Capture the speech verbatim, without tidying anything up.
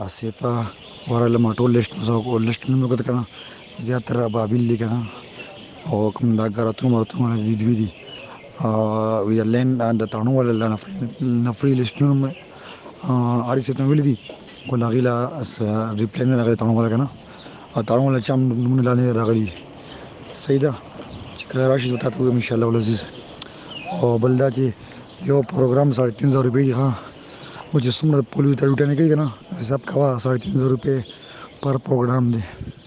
آصفه ورله ما ټول لیست مو لیست مې وکړ کنه زیاتره ابابیل دي کنه او کوم دا ګراتونه مرتونه دي دوی دي وی لین د تانو ولا نفري نفري لیستونه مې اری څه ته ویل دي کولا غیلا ریپلاین نه راغلی تانو ولا کنه او تانو ولا چم نمونه لاندې راغلي صحیح ده چې کله راشي ته ته ان شاء الله ولزیز او بل دا چې یو پروګرام ساڑھے تین سو روپے دی ها او چې څومره پولیس ته لوټه نه کوي کنه حساب کوا ساڑھے تین سو روپے پر پروګرام دی